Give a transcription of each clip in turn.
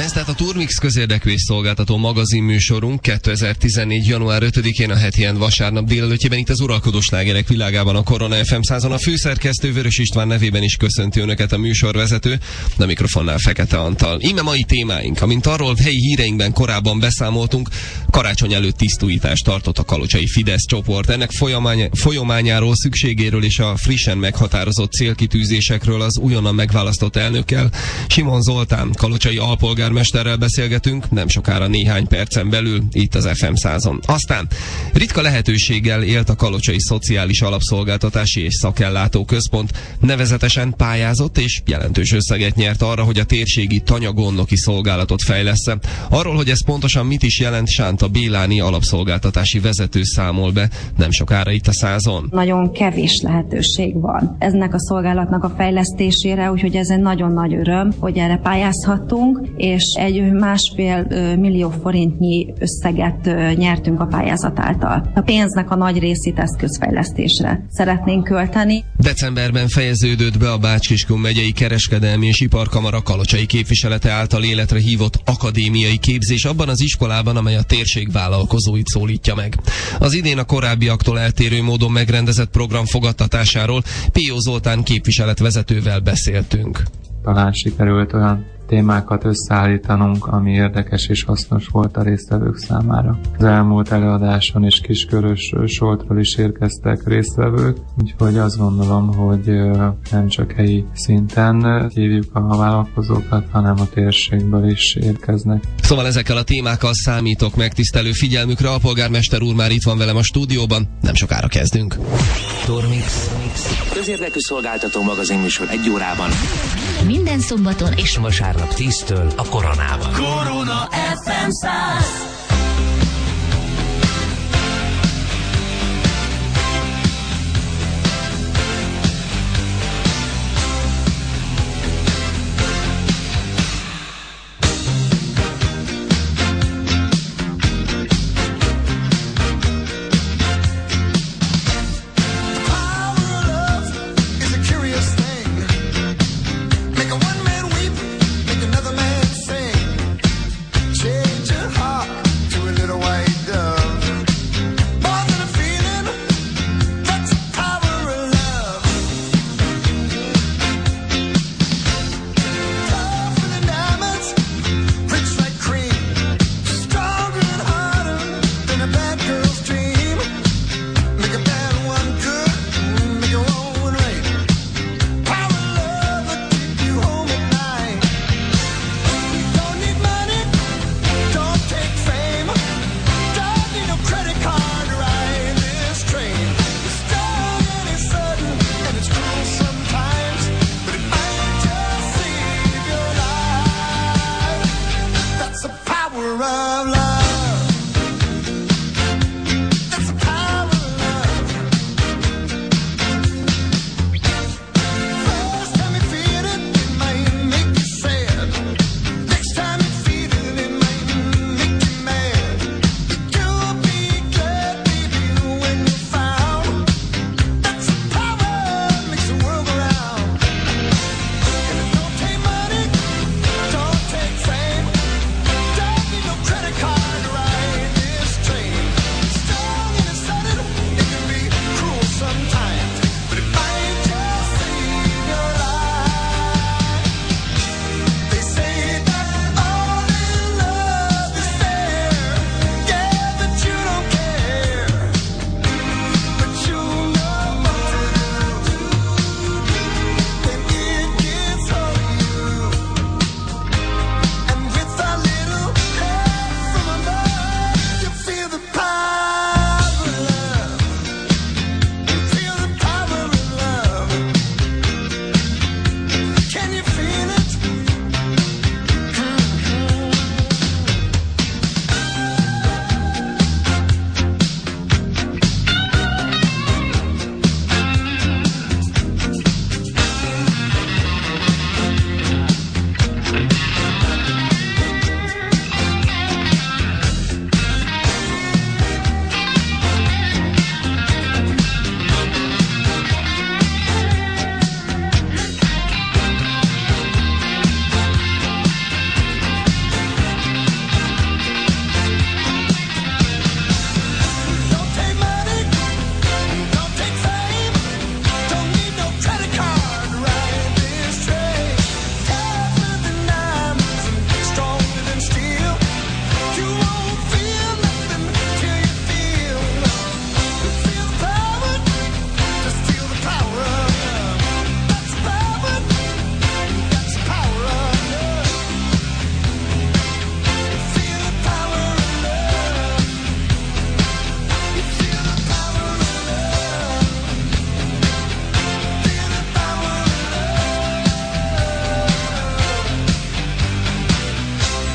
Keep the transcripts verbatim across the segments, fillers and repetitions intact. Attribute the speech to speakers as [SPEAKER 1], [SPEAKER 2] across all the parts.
[SPEAKER 1] Ez tehát a Turmix közérdekű szolgáltató magazinműsorunk kétezer-tizennégy. január ötödikén a heti end vasárnap délelőttjében itt az uralkodó slágerek világában a Korona ef em százon. A főszerkesztő Vörös István nevében is köszönti önöket a műsorvezető, de mikrofonnál Fekete Antal. Íme mai témáink, amint arról helyi híreinkben korábban beszámoltunk, karácsony előtt tisztújítást tartott a kalocsai Fidesz csoport. Ennek folyamány, folyamányáról, szükségéről és a frissen meghatározott célkitűzésekről az újonnan megválasztott elnökkel, Simon Zoltán kalocsai alpolgármesterrel beszélgetünk, nem sokára néhány percen belül itt az ef em százon. Aztán ritka lehetőséggel élt a Kalocsai Szociális Alapszolgáltatási és Szakellátó Központ, nevezetesen pályázott és jelentős összeget nyert arra, hogy a térségi tanyagondnoki szolgálatot fejlessze. Arról, hogy ez pontosan mit is jelent, Sánta Béláni alapszolgáltatási vezető számol be nem sokára itt a százon.
[SPEAKER 2] Nagyon kevés lehetőség van ennek a szolgálatnak a fejlesztésére, úgyhogy ez egy nagyon nagy öröm, hogy erre pályázhatunk, és egy másfél millió forintnyi összeget nyertünk a pályázat által. A pénznek a nagy részét eszközfejlesztésre szeretnénk költeni.
[SPEAKER 1] Decemberben fejeződött be a Bács-Kiskun megyei kereskedelmi és iparkamara kalocsai képviselete által életre hívott akadémiai képzés abban az iskolában, amely a térség vállalkozóit szólítja meg. Az idén a korábbiaktól eltérő módon megrendezett program fogadtatásáról Péó Zoltán képviseletvezetővel beszéltünk.
[SPEAKER 3] Talán sikerült olyan témákat összeállítanunk, ami érdekes és hasznos volt a résztvevők számára. Az elmúlt előadáson és Kiskörös Soltról is érkeztek résztvevők, úgyhogy azt gondolom, hogy nem csak helyi szinten hívjuk a vállalkozókat, hanem a térségből is érkeznek.
[SPEAKER 1] Szóval ezekkel a témákkal számítok megtisztelő figyelmükre. A polgármester úr már itt van velem a stúdióban, nem sokára kezdünk.
[SPEAKER 4] Turmix. Közérdekű szolgáltató magazinműsor egy órában.
[SPEAKER 5] Minden szombaton és
[SPEAKER 4] vasárnap tíztől a Koronában.
[SPEAKER 5] Korona ef em száz.
[SPEAKER 6] Make a one man weep, make another man sing. Change your heart.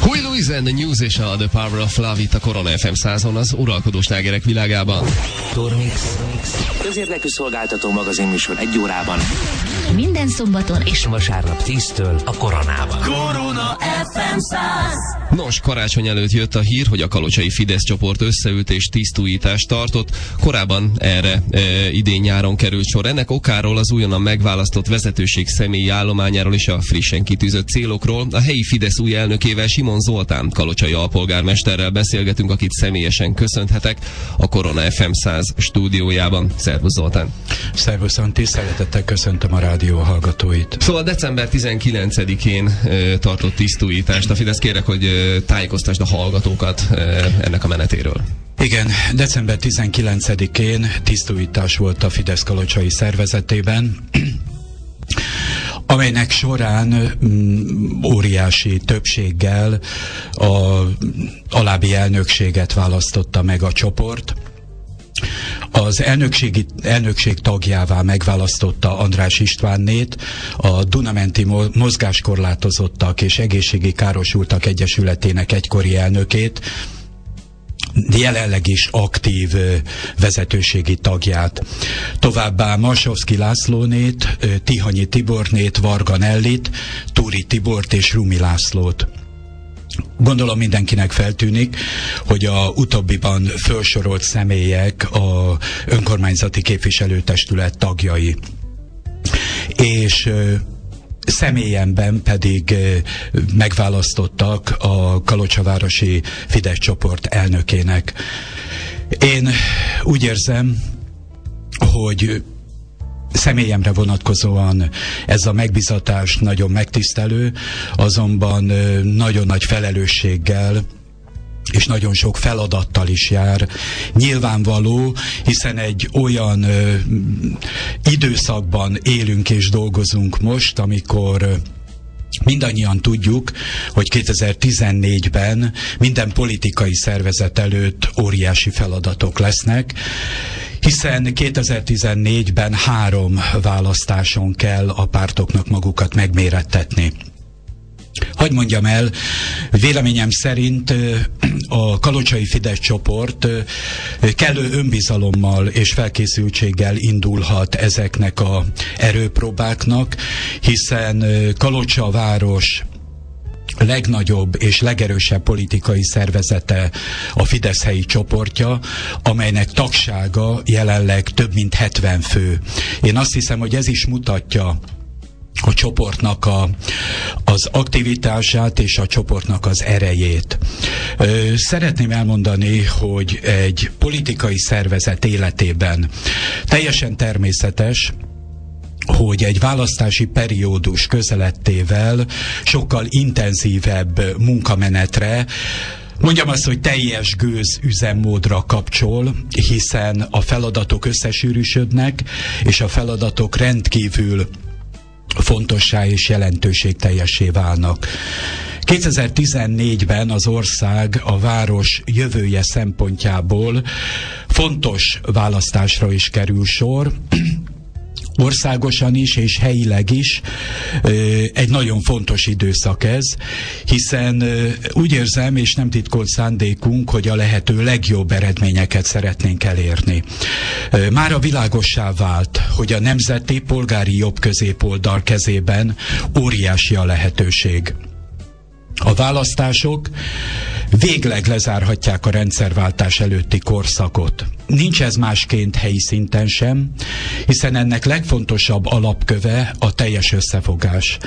[SPEAKER 1] Huey Lewis and the News és a The Power of Love itt a Korona ef em százon az uralkodó slágerek világában.
[SPEAKER 4] Turmix, közérdekű szolgáltató magazinműsor egy órában.
[SPEAKER 5] Minden szombaton és
[SPEAKER 4] Vasárnap tíztől a Koronában.
[SPEAKER 5] Korona ef em száz.
[SPEAKER 1] Nos, karácsony előtt jött a hír, hogy a kalocsai Fidesz csoport összeült és tisztújítást tartott. Korábban erre e, idén nyáron került sor. Ennek okáról, az újonnan megválasztott vezetőség személyi állományáról és a frissen kitűzött célokról a helyi Fidesz új elnökével, Simon Zoltán kalocsai alpolgármesterrel beszélgetünk, akit személyesen köszönhetek a Korona ef em száz stúdiójában. Szervusz Zoltán!
[SPEAKER 6] Szervusz Antti, szeretettel köszöntöm a rádió hallgatóit.
[SPEAKER 1] Szóval december tizenkilencedikén e, tartott tisztújítást a Fidesz. Kérek, hogy e, tájékoztasd a hallgatókat e, ennek a menetéről.
[SPEAKER 6] Igen, december tizenkilencedikén tisztújítás volt a Fidesz kalocsai szervezetében, amelynek során mm, óriási többséggel a alábbi elnökséget választotta meg a csoport. Az elnökségi, elnökség tagjává megválasztotta András Istvánnét, a Dunamenti Mozgáskorlátozottak és Egészségi Károsultak Egyesületének egykori elnökét, jelenleg is aktív vezetőségi tagját. Továbbá Marsovszky Lászlónét, Tihanyi Tibornét, Varga Nellit, Túri Tibort és Rumi Lászlót. Gondolom mindenkinek feltűnik, hogy a utóbbiban felsorolt személyek a önkormányzati képviselőtestület tagjai. És személyemben pedig megválasztottak a kalocsavárosi Fidesz csoport elnökének. Én úgy érzem, hogy személyemre vonatkozóan ez a megbízatás nagyon megtisztelő, azonban nagyon nagy felelősséggel és nagyon sok feladattal is jár. Nyilvánvaló, hiszen egy olyan ö, időszakban élünk és dolgozunk most, amikor mindannyian tudjuk, hogy kétezer-tizennégyben minden politikai szervezet előtt óriási feladatok lesznek, hiszen kétezer-tizennégyben három választáson kell a pártoknak magukat megmérettetni. Hadd mondjam el, véleményem szerint a kalocsai Fidesz csoport kellő önbizalommal és felkészültséggel indulhat ezeknek az erőpróbáknak, hiszen Kalocsa város legnagyobb és legerősebb politikai szervezete a Fidesz helyi csoportja, amelynek tagsága jelenleg több mint hetven fő. Én azt hiszem, hogy ez is mutatja a csoportnak a, az aktivitását és a csoportnak az erejét. Ö, szeretném elmondani, hogy egy politikai szervezet életében teljesen természetes, hogy egy választási periódus közelettével sokkal intenzívebb munkamenetre, mondjam azt, hogy teljes gőz üzemmódra kapcsol, hiszen a feladatok összesűrűsödnek, és a feladatok rendkívül fontossá és jelentőségteljessé válnak. kétezer-tizennégyben az ország a város jövője szempontjából fontos választásra is kerül sor, országosan is és helyileg is egy nagyon fontos időszak ez, hiszen úgy érzem, és nem titkolt szándékunk, hogy a lehető legjobb eredményeket szeretnénk elérni. Mára világossá vált, hogy a nemzeti polgári jobb-középoldal kezében óriási a lehetőség. A választások végleg lezárhatják a rendszerváltás előtti korszakot. Nincs ez másként helyi szinten sem, hiszen ennek legfontosabb alapköve a teljes összefogás.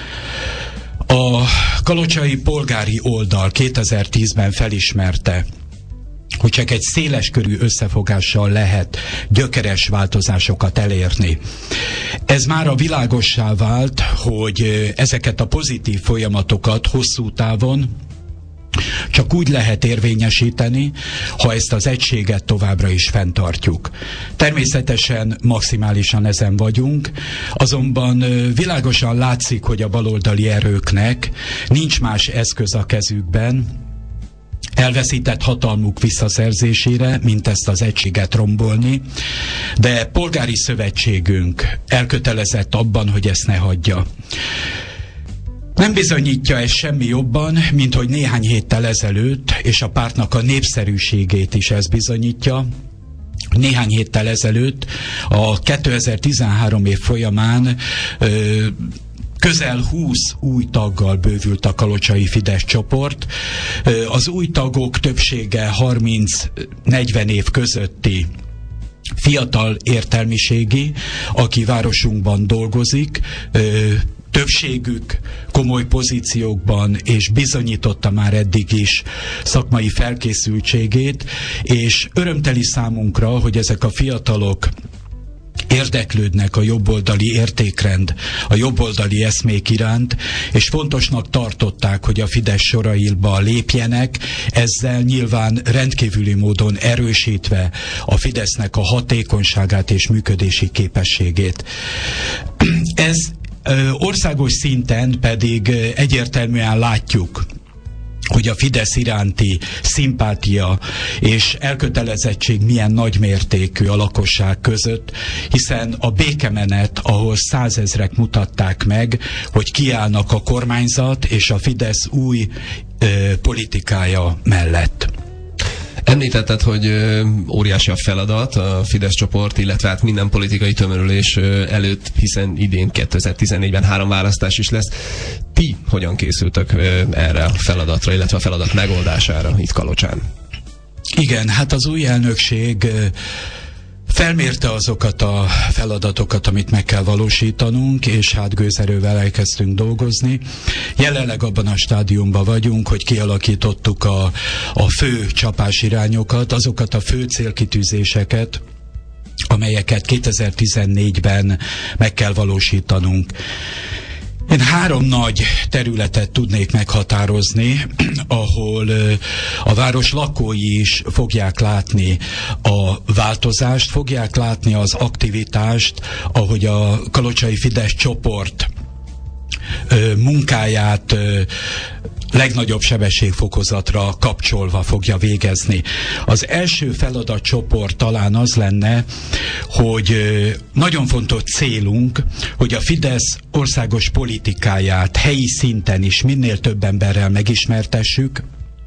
[SPEAKER 6] A kalocsai polgári oldal kétezer-tízben felismerte, hogy csak egy széleskörű összefogással lehet gyökeres változásokat elérni. Ez már a világossá vált, hogy ezeket a pozitív folyamatokat hosszú távon csak úgy lehet érvényesíteni, ha ezt az egységet továbbra is fenntartjuk. Természetesen maximálisan ezen vagyunk, azonban világosan látszik, hogy a baloldali erőknek nincs más eszköz a kezükben, elveszített hatalmuk visszaszerzésére, mint ezt az egységet rombolni, de polgári szövetségünk elkötelezett abban, hogy ezt ne hagyja. Nem bizonyítja ez semmi jobban, mint hogy néhány héttel ezelőtt, és a pártnak a népszerűségét is ez bizonyítja, néhány héttel ezelőtt a kétezer-tizenhárom év folyamán ö, közel húsz új taggal bővült a kalocsai Fidesz csoport. Az új tagok többsége harminc-negyven év közötti fiatal értelmiségi, aki városunkban dolgozik, többségük komoly pozíciókban, és bizonyította már eddig is szakmai felkészültségét, és örömteli számunkra, hogy ezek a fiatalok érdeklődnek a jobboldali értékrend, a jobboldali eszmék iránt, és fontosnak tartották, hogy a Fidesz soraiba lépjenek, ezzel nyilván rendkívüli módon erősítve a Fidesznek a hatékonyságát és működési képességét. Ez országos szinten pedig egyértelműen látjuk, hogy a Fidesz iránti szimpátia és elkötelezettség milyen nagymértékű a lakosság között, hiszen a békemenet, ahol százezrek mutatták meg, hogy kiállnak a kormányzat és a Fidesz új ö, politikája mellett.
[SPEAKER 1] Említetted, hogy ö, óriási a feladat a Fidesz csoport, illetve hát minden politikai tömörülés ö, előtt, hiszen idén kétezer-tizennégyben három választás is lesz. Ti hogyan készültök ö, erre a feladatra, illetve a feladat megoldására itt Kalocsán?
[SPEAKER 6] Igen, hát az új elnökség ö, felmérte azokat a feladatokat, amit meg kell valósítanunk, és hát gőzerővel elkezdtünk dolgozni. Jelenleg abban a stádiumban vagyunk, hogy kialakítottuk a, a fő csapásirányokat, azokat a fő célkitűzéseket, amelyeket kétezer-tizennégyben meg kell valósítanunk. Én három nagy területet tudnék meghatározni, ahol a város lakói is fogják látni a változást, fogják látni az aktivitást, ahogy a kalocsai Fidesz csoport munkáját legnagyobb sebességfokozatra kapcsolva fogja végezni. Az első feladatcsoport talán az lenne, hogy nagyon fontos célunk, hogy a Fidesz országos politikáját helyi szinten is minél több emberrel megismertessük,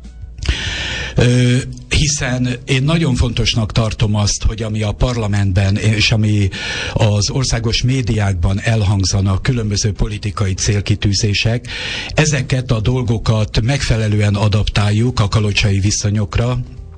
[SPEAKER 6] hiszen én nagyon fontosnak tartom azt, hogy ami a parlamentben és ami az országos médiákban elhangzanak különböző politikai célkitűzések, ezeket a dolgokat megfelelően adaptáljuk a kalocsai viszonyokra,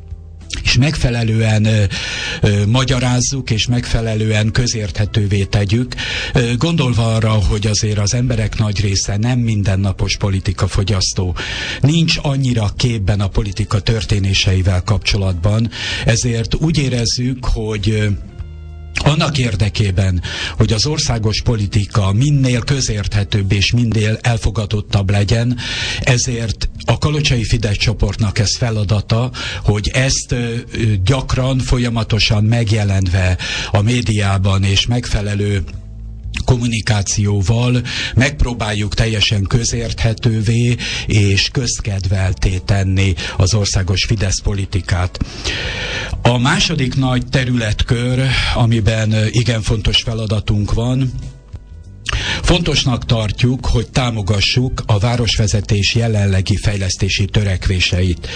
[SPEAKER 6] és megfelelően ö, ö, magyarázzuk, és megfelelően közérthetővé tegyük, ö, gondolva arra, hogy azért az emberek nagy része nem mindennapos politikafogyasztó, nincs annyira képben a politika történéseivel kapcsolatban, ezért úgy érezzük, hogy ö, annak érdekében, hogy az országos politika minél közérthetőbb és minél elfogadottabb legyen, ezért a kalocsai Fidesz csoportnak ez feladata, hogy ezt gyakran, folyamatosan megjelenve a médiában és megfelelő kommunikációval megpróbáljuk teljesen közérthetővé és közkedvelté tenni az országos Fidesz politikát. A második nagy területkör, amiben igen fontos feladatunk van, fontosnak tartjuk, hogy támogassuk a városvezetés jelenlegi fejlesztési törekvéseit.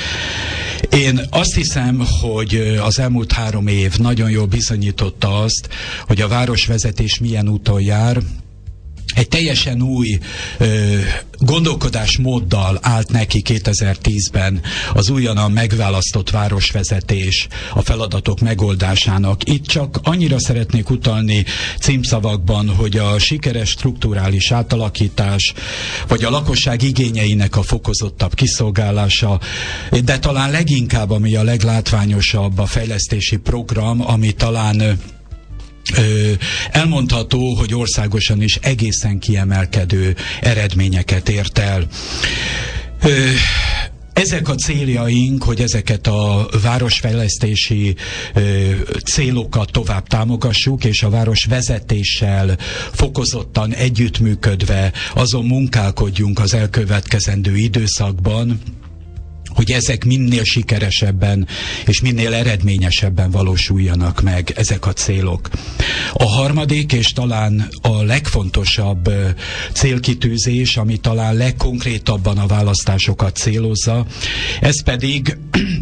[SPEAKER 6] Én azt hiszem, hogy az elmúlt három év nagyon jól bizonyította azt, hogy a városvezetés milyen úton jár. Egy teljesen új ö, gondolkodásmóddal állt neki kétezer-tízben az újonnan megválasztott városvezetés a feladatok megoldásának. Itt csak annyira szeretnék utalni címszavakban, hogy a sikeres strukturális átalakítás, vagy a lakosság igényeinek a fokozottabb kiszolgálása, de talán leginkább, ami a leglátványosabb, a fejlesztési program, ami talán Ö, elmondható, hogy országosan is egészen kiemelkedő eredményeket ért el. Ö, Ezek a céljaink, hogy ezeket a városfejlesztési ö, célokat tovább támogassuk, és a városvezetéssel fokozottan együttműködve azon munkálkodjunk az elkövetkezendő időszakban, hogy ezek minél sikeresebben és minél eredményesebben valósuljanak meg ezek a célok. A harmadik és talán a legfontosabb célkitűzés, ami talán legkonkrétabban a választásokat célozza, ez pedig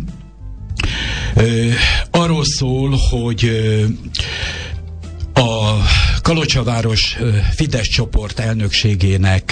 [SPEAKER 6] ö, arról szól, hogy ö, a Kalocsaváros Fidesz csoport elnökségének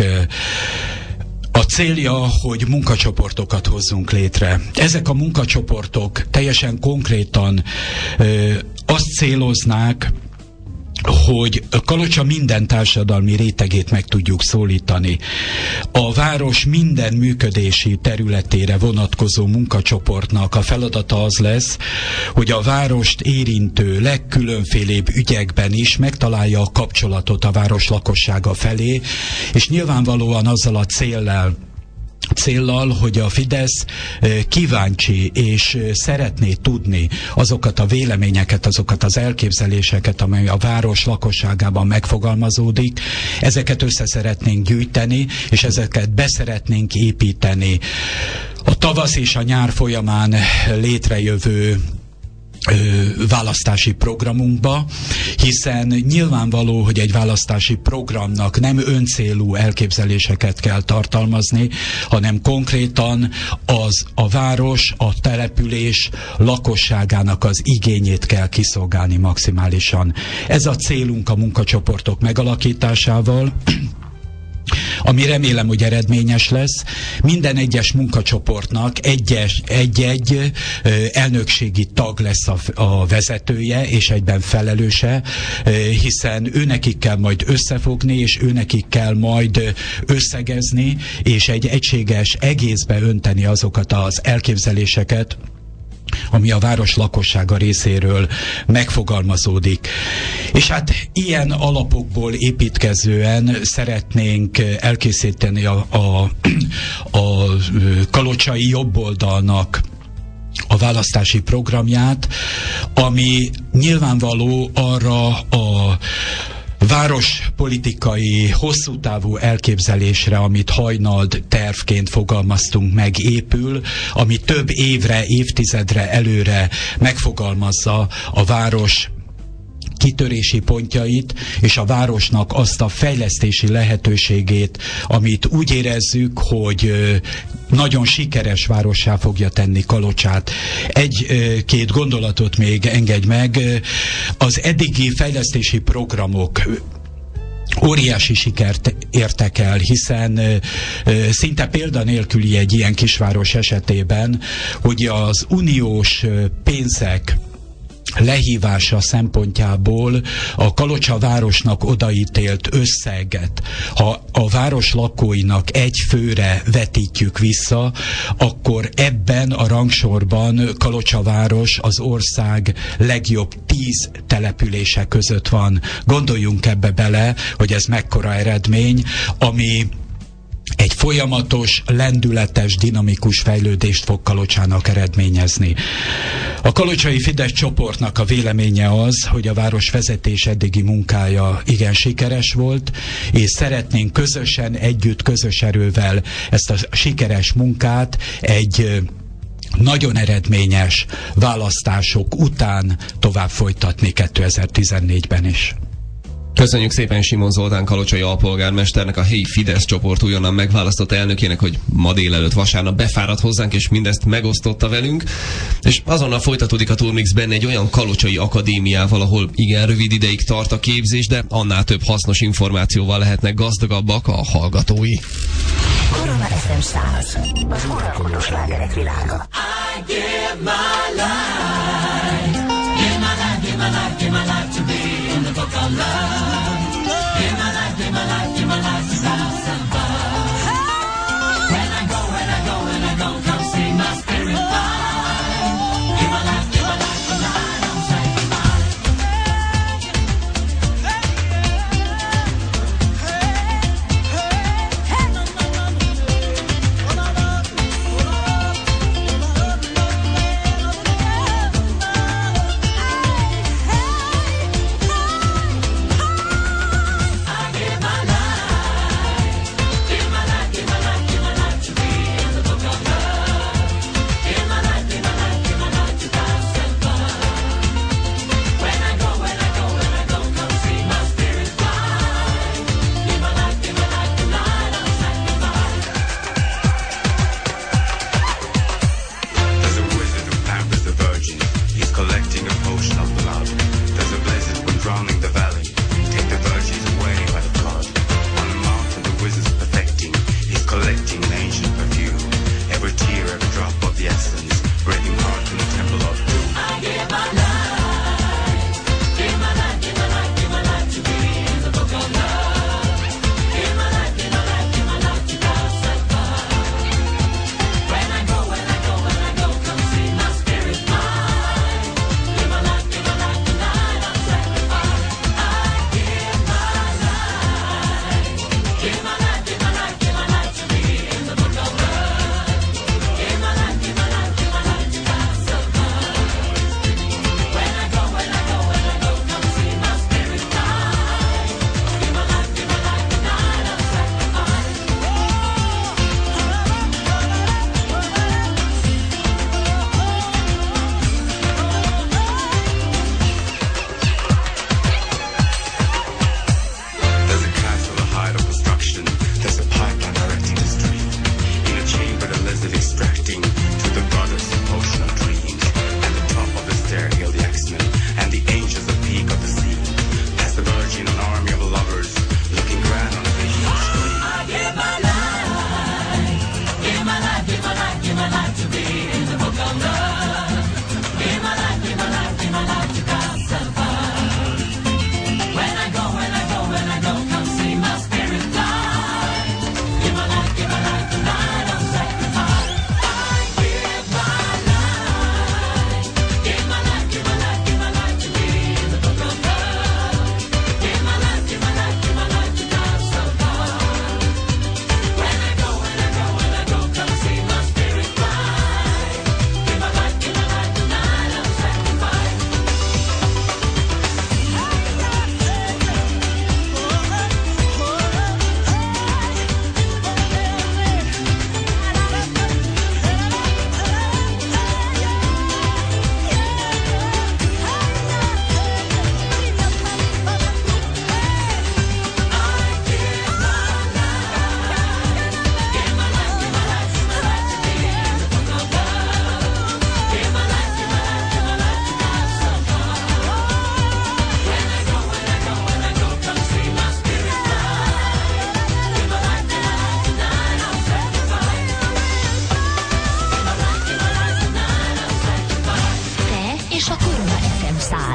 [SPEAKER 6] a célja, hogy munkacsoportokat hozzunk létre. Ezek a munkacsoportok teljesen konkrétan ö, azt céloznák, hogy Kalocsa minden társadalmi rétegét meg tudjuk szólítani. A város minden működési területére vonatkozó munkacsoportnak a feladata az lesz, hogy a várost érintő legkülönfélébb ügyekben is megtalálja a kapcsolatot a város lakossága felé, és nyilvánvalóan azzal a céllal, céllal, hogy a Fidesz kíváncsi és szeretné tudni azokat a véleményeket, azokat az elképzeléseket, amely a város lakosságában megfogalmazódik, ezeket össze szeretnénk gyűjteni, és ezeket beszeretnénk építeni. A tavasz és a nyár folyamán létrejövő választási programunkba, hiszen nyilvánvaló, hogy egy választási programnak nem öncélú elképzeléseket kell tartalmazni, hanem konkrétan az a város, a település lakosságának az igényét kell kiszolgálni maximálisan. Ez a célunk a munkacsoportok megalakításával, ami remélem, hogy eredményes lesz. Minden egyes munkacsoportnak egyes, egy-egy elnökségi tag lesz a, a vezetője, és egyben felelőse, hiszen őnekik kell majd összefogni, és őnekik kell majd összegezni, és egy egységes egészbe önteni azokat az elképzeléseket, ami a város lakossága részéről megfogalmazódik. És hát ilyen alapokból építkezően szeretnénk elkészíteni a, a, a kalocsai jobboldalnak a választási programját, ami nyilvánvaló arra a várospolitikai hosszú távú elképzelésre, amit hajnald tervként fogalmaztunk meg, épül, ami több évre, évtizedre előre megfogalmazza a város kitörési pontjait, és a városnak azt a fejlesztési lehetőségét, amit úgy érezzük, hogy nagyon sikeres várossá fogja tenni Kalocsát. Egy-két gondolatot még engedj meg. Az eddigi fejlesztési programok óriási sikert értek el, hiszen ö, ö, szinte példanélküli egy ilyen kisváros esetében, hogy az uniós pénzek lehívása szempontjából a Kalocsa városnak odaítélt összeget, ha a város lakóinak egy főre vetítjük vissza, akkor ebben a rangsorban Kalocsa város az ország legjobb tíz települése között van. Gondoljunk ebbe bele, hogy ez mekkora eredmény, ami egy folyamatos, lendületes, dinamikus fejlődést fog Kalocsának eredményezni. A kalocsai Fidesz csoportnak a véleménye az, hogy a város vezetés eddigi munkája igen sikeres volt, és szeretnénk közösen, együtt, közös erővel ezt a sikeres munkát egy nagyon eredményes választások után tovább folytatni kétezer-tizennégyben is.
[SPEAKER 1] Köszönjük szépen Simon Zoltán kalocsai alpolgármesternek, a helyi Fidesz csoport újonnan megválasztott elnökének, hogy ma délelőtt vasárnap befáradt hozzánk, és mindezt megosztotta velünk. És azonnal folytatódik a Turmixben egy olyan kalocsai akadémiával, ahol igen rövid ideig tart a képzés, de annál több hasznos információval lehetnek gazdagabbak a hallgatói.
[SPEAKER 4] Korona ef em száz, az uralkodó slágerek világa.
[SPEAKER 5] I give my life, give my life, give my life, give my life to be in the book of love. Give my life, give my life, give my life to rise above. When I go, when I go, when I go, come see my spirit fly. Give my life, give my life, and I don't say goodbye.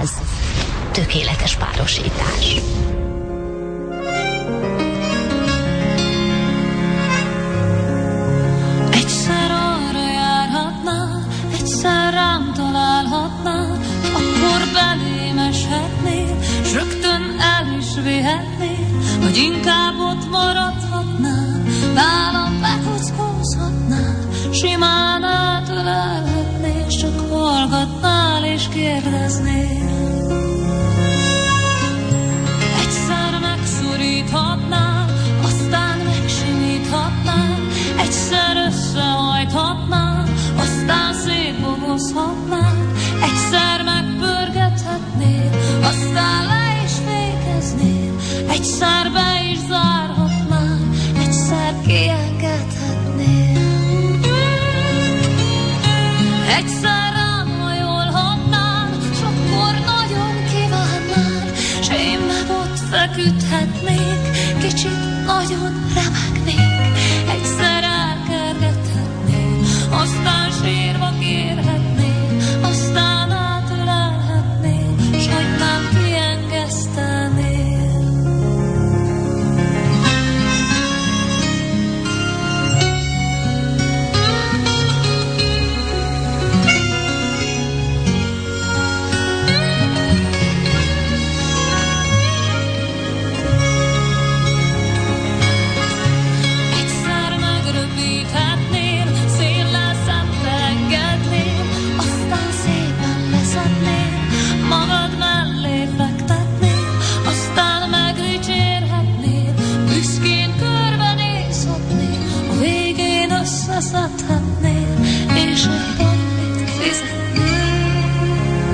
[SPEAKER 4] Száz. Tökéletes párosítás.
[SPEAKER 7] Egyszer arra járhatnál, egyszer rám találhatnál, akkor belém eshetnél, s rögtön el is vihetnél, vagy inkább ott maradhatnál, nálam bekockozhatnál, simán átölelhetnél, csak hallgatnál és kérdeznél. Egyszer megszoríthatnál, aztán megsimíthatnál, egyszer összehajthatnál, aztán szétbogozhatnál, egyszer megpörgethetnél, aztán le is fékeznél, egyszer be is zárhatnál, egyszer kiengedhetnél. Egyszer rám hajolhatnál, s akkor nagyon kívánnál, s én meg ott feküdhetnék, kicsit nagyon remegnék, egyszer elkergethetnél, aztán sírva kérhetnél, aztán átölelhetnél, s hagynám kiengesztenél. Összeszedhetnél, és egy papírt fizetnél.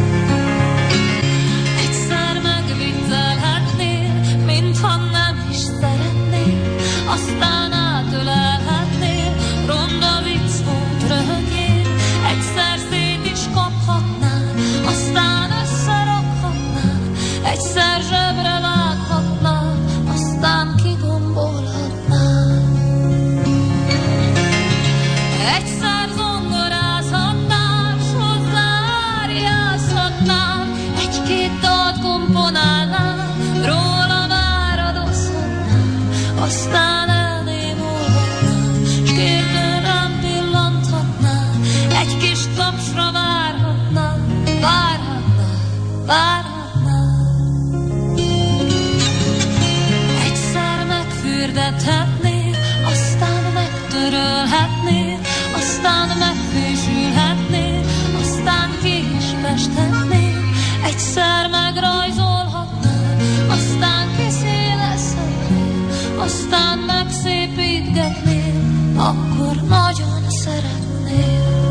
[SPEAKER 7] Egyszer megviccelhetnél, mintha nem is szeretnél, aztán átölelhetnél, ronda vicc volt, röhögjél. Egyszer szét is kaphatnál, aztán összerakhatnál, egyszer zsebre vághatnál, aztán kigombolhatnál. Egyszer zongorázhatnál, s hozzáárjázhatnál, egy-két dalt komponálnál, róla váradozhatnál, aztán elnémulhatnál, s kérdőn rám pillanthatnál, egy kis tapsra várhatnál, várhatnál, várhatnál. Egyszer megfürdethetnél, aztán megtörölhetnél, aztán megfésülhetnél, aztán ki is festhetnél, egyszer megrajzolhatnál, aztán kiszélezhetnél, aztán megszépítgetnél, akkor nagyon szeretnél.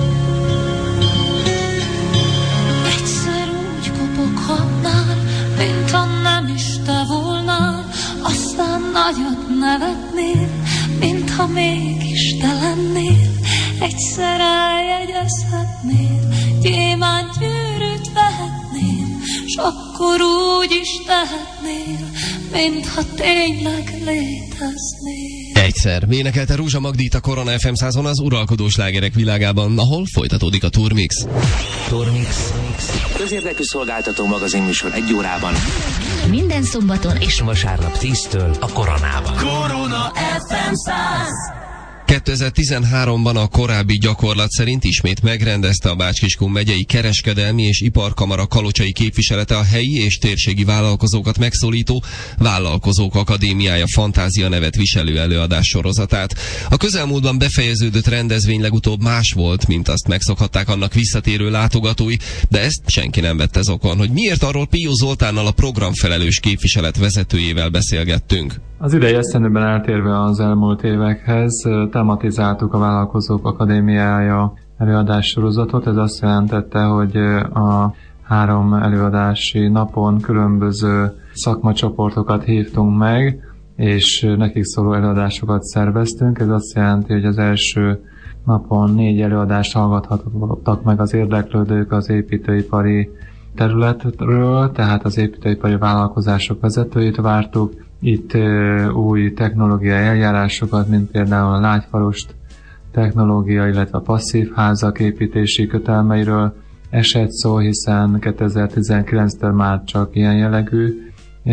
[SPEAKER 7] Egyszer úgy kopoghatnál, mintha nem is te volnál, aztán nagyot nevetnél, mintha mégis te lennél, egyszer eljegyezhetnél, gyémántgyűrűt vehetnél, s akkor úgy is tehetnél, mintha tényleg léteznél.
[SPEAKER 1] Egyszer énekelte Rúzsa Magdit a Korona ef em százon az uralkodó slágerek világában, ahol folytatódik a Turmix.
[SPEAKER 8] Turmix. Közérdekű szolgáltató magazinműsor egy órában.
[SPEAKER 4] Minden szombaton és
[SPEAKER 8] vasárnap tíztől a Koronában.
[SPEAKER 5] Korona ef em száz.
[SPEAKER 1] kétezer-tizenháromban a korábbi gyakorlat szerint ismét megrendezte a Bács-Kiskun megyei kereskedelmi és iparkamara kalocsai képviselete a helyi és térségi vállalkozókat megszólító Vállalkozók Akadémiája Fantázia nevet viselő előadás sorozatát. A közelmúltban befejeződött rendezvény legutóbb más volt, mint azt megszokhatták annak visszatérő látogatói, de ezt senki nem vette zokon. Hogy miért, arról Pió Zoltánnal, a programfelelős képviselet vezetőjével beszélgettünk.
[SPEAKER 3] Az idei esztendőben eltérve az elmúlt évekhez tematizáltuk a Vállalkozók Akadémiája előadássorozatot. Ez azt jelentette, hogy a három előadási napon különböző szakmacsoportokat hívtunk meg, és nekik szóló előadásokat szerveztünk. Ez azt jelenti, hogy az első napon négy előadást hallgathattak meg az érdeklődők az építőipari területről, tehát az építőipari vállalkozások vezetőit vártuk. Itt uh, új technológiai eljárásokat, mint például a lágyfarost technológia, illetve a passzív házak építési kötelmeiről esett szó, hiszen kétezer-tizenkilenctől már csak ilyen jellegű,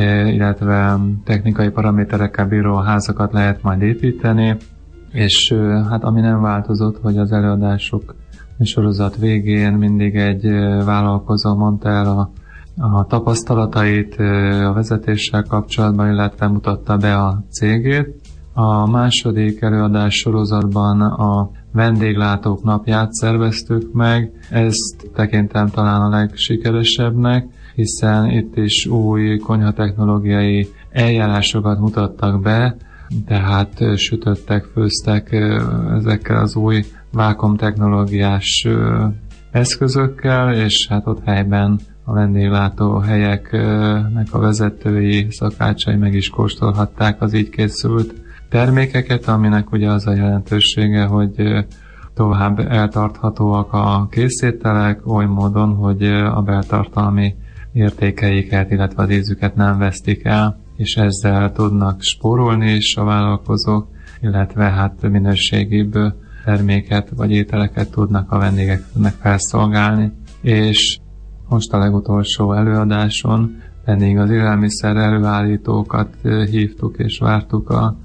[SPEAKER 3] illetve technikai paraméterekkel bíró házakat lehet majd építeni, és hát ami nem változott, hogy az előadások sorozat végén mindig egy vállalkozó mondta el a, a tapasztalatait a vezetéssel kapcsolatban, illetve mutatta be a cégét. A második előadás sorozatban a vendéglátók napját szerveztük meg, ezt tekintem talán a legsikeresebbnek, hiszen itt is új konyhatechnológiai eljárásokat mutattak be, tehát sütöttek, főztek ezekkel az új vákuumtechnológiás eszközökkel, és hát ott helyben a vendéglátó helyeknek a vezetői, szakácsai meg is kóstolhatták az így készült termékeket, aminek ugye az a jelentősége, hogy tovább eltarthatóak a készételek oly módon, hogy a beltartalmi értékeiket, illetve az ízüket nem vesztik el, és ezzel tudnak spórolni is a vállalkozók, illetve hát minőségibb terméket vagy ételeket tudnak a vendégeknek felszolgálni. És most a legutolsó előadáson pedig az élelmiszer előállítókat hívtuk és vártuk a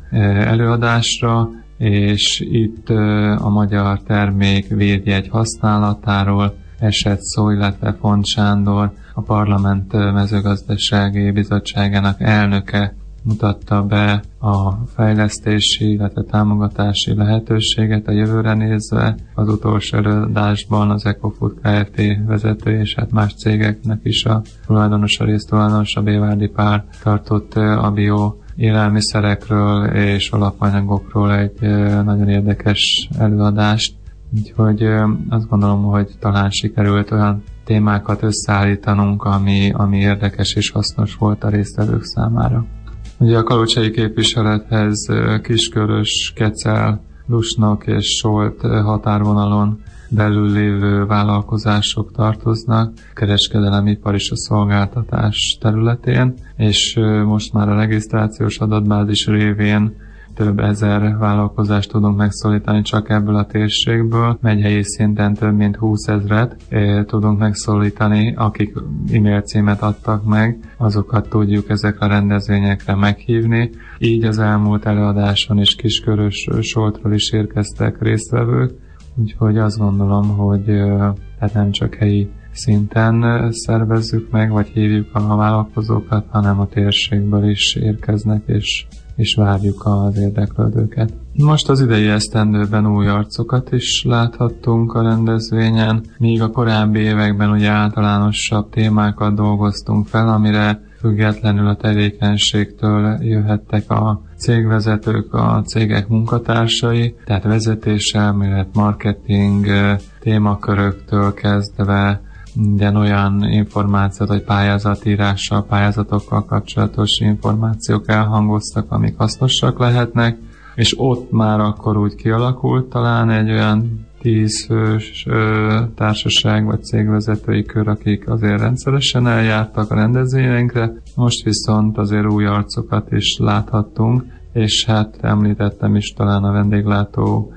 [SPEAKER 3] előadásra, és itt a magyar termék védjegy használatáról esett szó, illetve Font Sándor, a Parlament Mezőgazdasági Bizottságának elnöke mutatta be a fejlesztési, illetve támogatási lehetőséget a jövőre nézve. Az utolsó előadásban az Ecofood Kft. Vezető és hát más cégeknek is a tulajdonosa, résztulajdonosa Bévárdi Pál tartott a bio élelmiszerekről és alapanyagokról egy nagyon érdekes előadást. Úgyhogy azt gondolom, hogy talán sikerült olyan témákat összeállítanunk, ami, ami érdekes és hasznos volt a résztvevők számára. Ugye a kalocsai képviselethez Kiskörös, Kecel, Lusnok és Solt határvonalon belül lévő vállalkozások tartoznak, kereskedelem, ipar és a szolgáltatás területén, és most már a regisztrációs adatbázis révén több ezer vállalkozást tudunk megszólítani csak ebből a térségből. Megyhelyi szinten több mint húszezret tudunk megszólítani, akik e-mail címet adtak meg, azokat tudjuk ezekre a rendezvényekre meghívni. Így az elmúlt előadáson is Kiskörös, Soltról is érkeztek résztvevők, úgyhogy azt gondolom, hogy tehát nem csak helyi szinten szervezzük meg, vagy hívjuk a vállalkozókat, hanem a térségből is érkeznek, és és várjuk az érdeklődőket. Most az idei esztendőben új arcokat is láthattunk a rendezvényen, míg a korábbi években ugye általánosabb témákat dolgoztunk fel, amire függetlenül a tevékenységtől jöhettek a cégvezetők, a cégek munkatársai, tehát vezetéselmélet, marketing témaköröktől kezdve minden olyan információt, vagy pályázatírással, pályázatokkal kapcsolatos információk elhangoztak, amik hasznosak lehetnek, és ott már akkor úgy kialakult talán egy olyan tíz fős ö, társaság vagy cégvezetői kör, akik azért rendszeresen eljártak a rendezvényeinkre. Most viszont azért új arcokat is láthattunk, és hát említettem is, talán a vendéglátók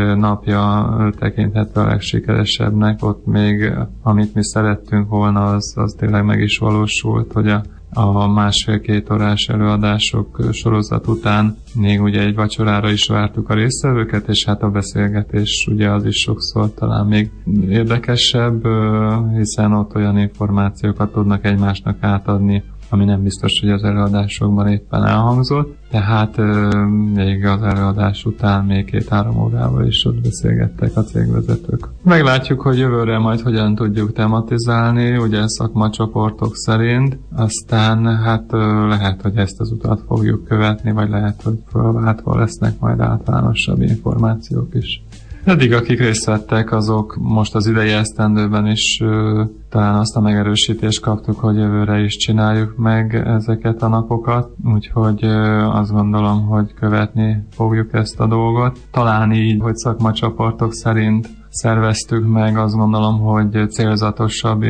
[SPEAKER 3] napja tekinthető a legsikeresebbnek. Ott még amit mi szerettünk volna, az, az tényleg meg is valósult, hogy a, a másfél-két órás előadások sorozat után még ugye egy vacsorára is vártuk a résztvevőket, és hát a beszélgetés ugye az is sokszor talán még érdekesebb, hiszen ott olyan információkat tudnak egymásnak átadni, ami nem biztos, hogy az előadásokban éppen elhangzott. Tehát euh, még az előadás után még két-három órával is ott beszélgettek a cégvezetők. Meglátjuk, hogy jövőre majd hogyan tudjuk tematizálni, ugye szakmacsoportok szerint. Aztán hát euh, lehet, hogy ezt az utat fogjuk követni, vagy lehet, hogy fölváltva lesznek majd általánosabb információk is. Eddig akik részt vettek, azok most az idei esztendőben is uh, talán azt a megerősítést kaptuk, hogy jövőre is csináljuk meg ezeket a napokat, úgyhogy uh, azt gondolom, hogy követni fogjuk ezt a dolgot. Talán így, hogy szakmacsoportok szerint szerveztük meg, azt gondolom, hogy célzatosabb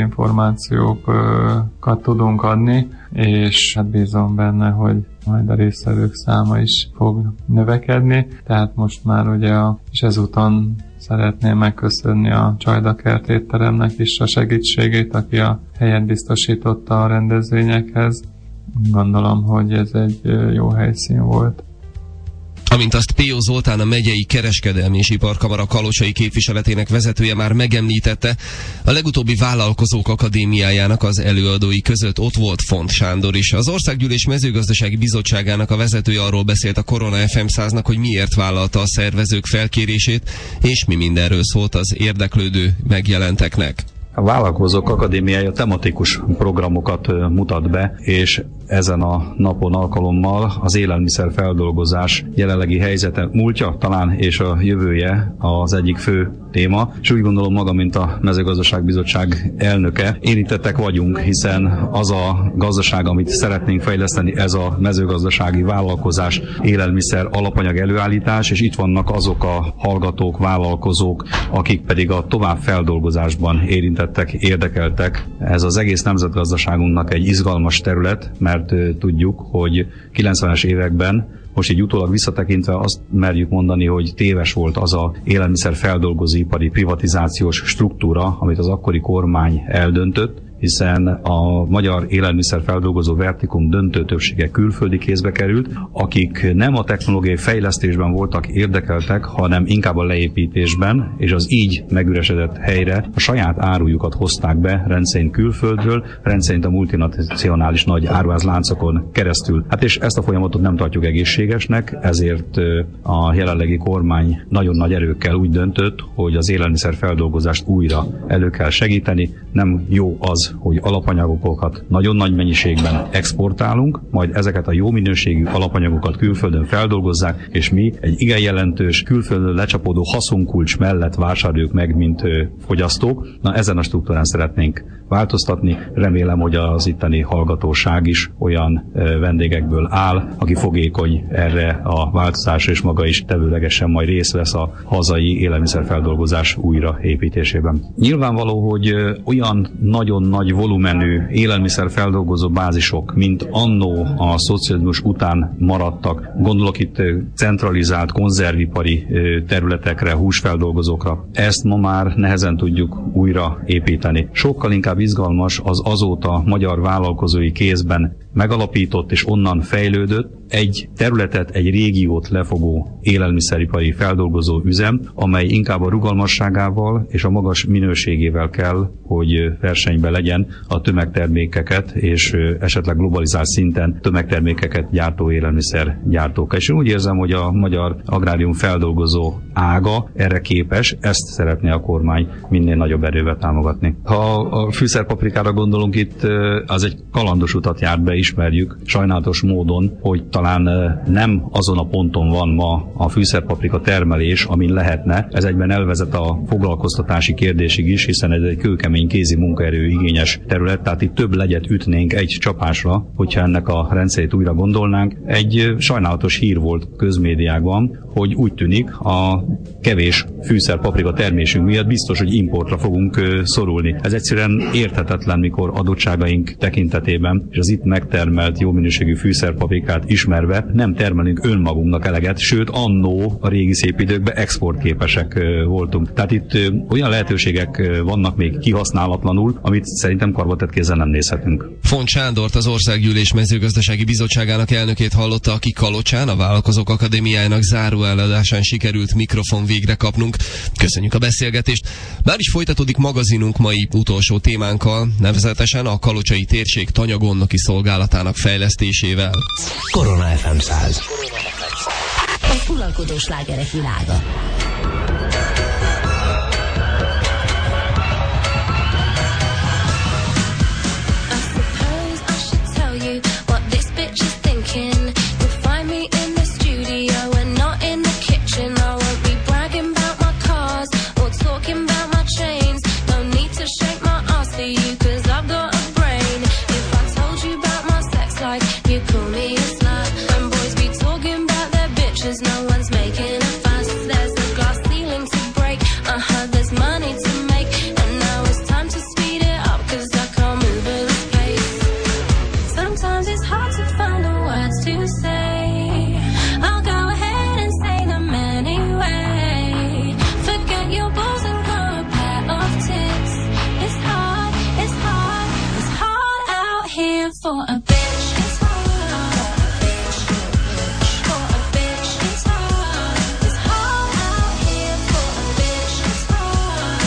[SPEAKER 3] információkat tudunk adni, és hát bízom benne, hogy majd a résztvevők száma is fog növekedni, tehát most már ugye, a, és ezúton szeretném megköszönni a Csajdakert étteremnek is a segítségét, aki a helyet biztosította a rendezvényekhez. Gondolom, hogy ez egy jó helyszín volt.
[SPEAKER 1] Amint azt Péó Zoltán, a megyei kereskedelmi és iparkamara kalocsai képviseletének vezetője már megemlítette, a legutóbbi Vállalkozók Akadémiájának az előadói között ott volt Font Sándor is. Az Országgyűlés Mezőgazdasági Bizottságának a vezetője arról beszélt a Korona ef em száznak, hogy miért vállalta a szervezők felkérését, és mi mindenről szólt az érdeklődő megjelenteknek.
[SPEAKER 9] A Vállalkozók Akadémiája tematikus programokat mutat be, és ezen a napon alkalommal az élelmiszerfeldolgozás jelenlegi helyzete, múltja talán és a jövője az egyik fő téma, és úgy gondolom magam, mint a Mezőgazdaságbizottság elnöke, érintettek vagyunk, hiszen az a gazdaság, amit szeretnénk fejleszteni, ez a mezőgazdasági vállalkozás, élelmiszer, alapanyag előállítás, és itt vannak azok a hallgatók, vállalkozók, akik pedig a továbbfeldolgozásban érintettek, érdekeltek. Ez az egész nemzetgazdaságunknak egy izgalmas terület, mert tudjuk, hogy kilencvenes években, most így utólag visszatekintve azt merjük mondani, hogy téves volt az a élelmiszerfeldolgozóipari privatizációs struktúra, amit az akkori kormány eldöntött, hiszen a magyar élelmiszerfeldolgozó vertikum döntő többsége külföldi kézbe került, akik nem a technológiai fejlesztésben voltak érdekeltek, hanem inkább a leépítésben, és az így megüresedett helyre a saját árujukat hozták be rendszerint külföldről, rendszerint a multinacionális nagy áruházláncokon keresztül. Hát és ezt a folyamatot nem tartjuk egészségesnek, ezért a jelenlegi kormány nagyon nagy erőkkel úgy döntött, hogy az élelmiszerfeldolgozást újra elő kell segíteni. Nem jó az, hogy alapanyagokat nagyon nagy mennyiségben exportálunk, majd ezeket a jó minőségű alapanyagokat külföldön feldolgozzák, és mi egy igen jelentős külföldön lecsapódó haszonkulcs mellett vásároljuk meg, mint fogyasztók. Na, ezen a struktúrán szeretnénk változtatni. Remélem, hogy az itteni hallgatóság is olyan vendégekből áll, aki fogékony erre a változásra, és maga is tevőlegesen majd részt vesz a hazai élelmiszerfeldolgozás újraépítésében. Nyilvánvaló, hogy olyan nagyon nagy volumenű élelmiszerfeldolgozó bázisok, mint annó a szocializmus után maradtak. Gondolok itt centralizált konzervipari területekre, húsfeldolgozókra. Ezt ma már nehezen tudjuk újra építeni. Sokkal inkább izgalmas az azóta magyar vállalkozói kézben megalapított és onnan fejlődött egy területet, egy régiót lefogó élelmiszeripari feldolgozó üzem, amely inkább a rugalmasságával és a magas minőségével kell, hogy versenyben legyen a tömegtermékeket, és esetleg globalizált szinten tömegtermékeket gyártó élelmiszer gyártók. És én úgy érzem, hogy a magyar agrárium feldolgozó ága erre képes, ezt szeretné a kormány minél nagyobb erővel támogatni. Ha a fűszerpaprikára gondolunk, itt az egy kalandos utat járt be, ismerjük sajnálatos módon, hogy talán nem azon a ponton van ma a fűszerpaprika termelés, amin lehetne. Ez egyben elvezet a foglalkoztatási kérdésig is, hiszen ez egy kőkemény kézi munkaerő igényes terület, tehát itt több legyet ütnénk egy csapásra, hogyha ennek a rendszerét újra gondolnánk. Egy sajnálatos hír volt közmédiákban, hogy úgy tűnik, a kevés fűszerpaprika termésünk miatt biztos, hogy importra fogunk szorulni. Ez egyszerűen érthetetlen, mikor adottságaink tekintetében, és az itt megtermelt jó minőségű fűszerpaprikát ismerve nem termelünk önmagunknak eleget, sőt annó a régi szép időkben exportképesek voltunk. Tehát itt olyan lehetőségek vannak még kihasználatlanul, amit szerintem karbatett kézzel nem nézhetünk.
[SPEAKER 1] Font Sándort, az Országgyűlés Mezőgazdasági Bizottságának elnökét hallotta, aki Kalocsán, a Vállalkozók Akadémiájának záró előadásán sikerült mikrofon végre kapnunk. Köszönjük a beszélgetést. Már is folytatódik magazinunk mai utolsó témánkkal, nevezetesen a kalocsai térség tanyagonnoki szolgálatának fejlesztésével.
[SPEAKER 8] Korona ef em száz.
[SPEAKER 4] Az uralkodó slágerek világa.
[SPEAKER 7] No one's making a fuss. There's a glass ceiling. for a bitch. It's hard. For a bitch, it's hard. It's hard out here for a bitch. It's hard.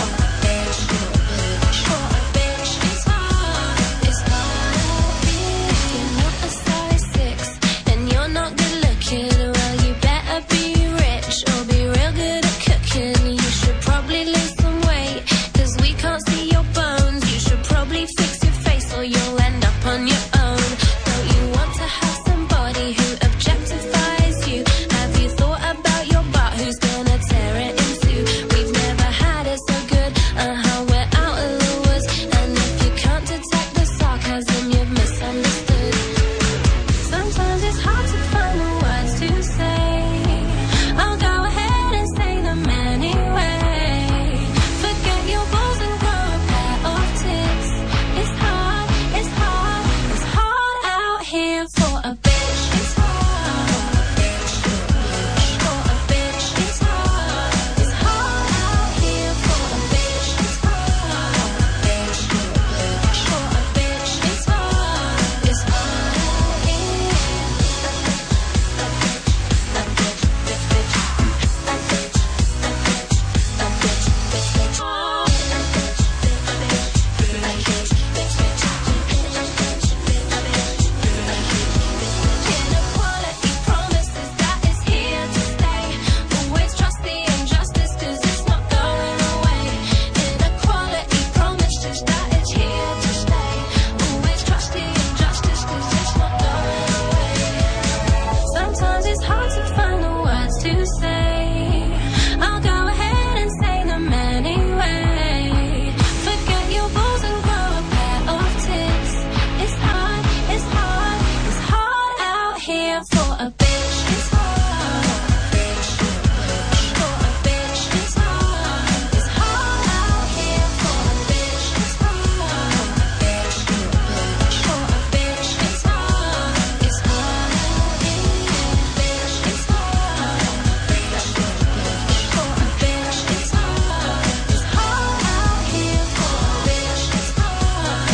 [SPEAKER 7] For a bitch, it's hard. It's hard out here. If you're not a size six and you're not good looking, well, you better be rich or be real good at cooking. You should probably lose some weight, cause we can't see your bones. You should probably fix your face or you'll end up on your own. Don't you want to have somebody who objectifies you? Have you thought about your butt, who's gonna tear it in two? We've never had it so good, uh-huh, we're out of the woods. And if you can't detect the sarcasm, you've misunderstood. Sometimes it's hard to find the words to say. I'll go ahead and say them anyway. Forget your balls and grow a pair of tits. It's hard, it's hard, it's hard out here for a bitch. It's hard. For a bitch, it's hard. It's hard out here for a bitch. It's hard. For a bitch, it's hard. It's hard out here. Inequality promises that it's here to stay. Always trust the injustice, cause it's not going away. Inequality promises that it's here to stay. Always trust the injustice, cause it's not going away. Sometimes it's hard to find the words to say. I'll go ahead and say them anyway. Forget your balls and grow a pair of tits. It's hard, it's hard, it's hard out here for a bitch. It's hard. For a bitch, it's hard. It's hard out here for a bitch. It's hard. For a bitch, it's hard. It's hard out here. It's hard. For a bitch, it's hard. It's hard out here for a bitch. It's hard.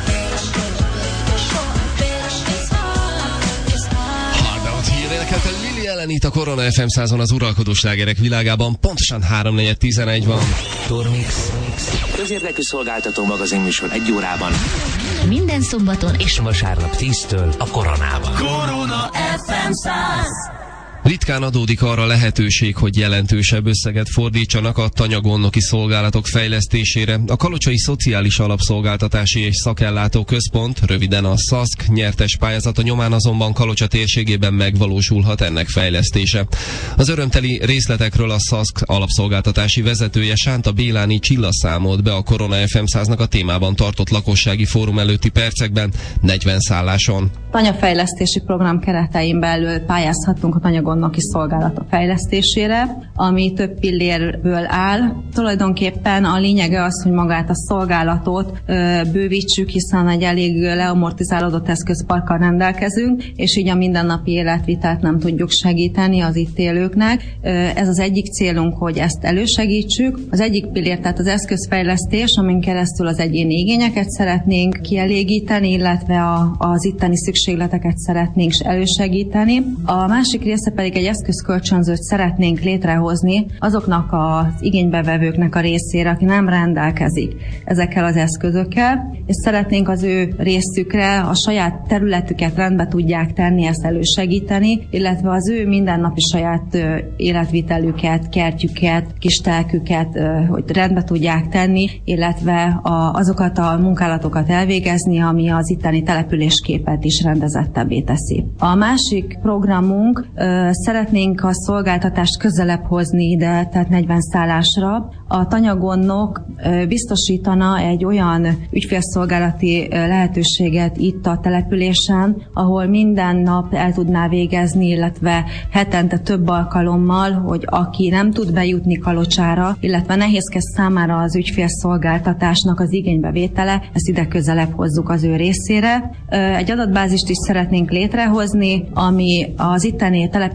[SPEAKER 7] For a bitch, it's hard. It's hard.
[SPEAKER 1] Hard Out Here énekelte Lili Allen itt a Korona ef em százon az uralkodó slágerek világában. Pontosan három negyven tizenegy van.
[SPEAKER 8] Turmix. Közérdekű szolgáltató magazinműsor egy órában.
[SPEAKER 4] Minden szombaton és
[SPEAKER 8] És vasárnap tíztől a Koronában.
[SPEAKER 5] Korona ef em száz.
[SPEAKER 1] Ritkán adódik arra lehetőség, hogy jelentősebb összeget fordítsanak a tanyagonnoki szolgálatok fejlesztésére. A Kalocsai Szociális Alapszolgáltatási és Szakellátó Központ, röviden a szaszk nyertes pályázata nyomán azonban Kalocsa térségében megvalósulhat ennek fejlesztése. Az örömteli részletekről a szaszk alapszolgáltatási vezetője Sánta Béláni Csilla számolt be a Korona ef em száznak a témában tartott lakossági fórum előtti percekben negyven szálláson.
[SPEAKER 2] Tanyafejlesztési program keretein belül pályázhatunk a tanyagonnoki szolgálatok fejlesztésére, ami több pillérből áll. Tulajdonképpen a lényege az, hogy magát a szolgálatot ö, bővítsük, hiszen egy elég leamortizálódott eszközparkkal rendelkezünk, és így a mindennapi életvitelt nem tudjuk segíteni az itt élőknek. Ö, ez az egyik célunk, hogy ezt elősegítsük. Az egyik pillér, tehát az eszközfejlesztés, amin keresztül az egyéni igényeket szeretnénk kielégíteni, illetve a, az itteni szükségleteket szeretnénk elősegíteni. A másik része pedig egy eszközkölcsönzőt szeretnénk létrehozni azoknak az igénybevevőknek a részére, aki nem rendelkezik ezekkel az eszközökkel, és szeretnénk az ő részükre a saját területüket rendbe tudják tenni, ezt elősegíteni, illetve az ő mindennapi saját ö, életvitelüket, kertjüket, kistelküket, ö, hogy rendbe tudják tenni, illetve a, azokat a munkálatokat elvégezni, ami az itteni településképet is rendezettebbé teszi. A másik programunk, ö, szeretnénk a szolgáltatást közelebb hozni ide, tehát negyven szállásra. A tanyagonnok ö, biztosítana egy olyan ügyfélszolgálati ö, lehetőséget itt a településen, ahol minden nap el tudná végezni, illetve hetente több alkalommal, hogy aki nem tud bejutni Kalocsára, illetve nehézkes számára az ügyfélszolgáltatásnak az igénybevétele, ezt ide közelebb hozzuk az ő részére. Egy adatbázist is szeretnénk létrehozni, ami az itteni település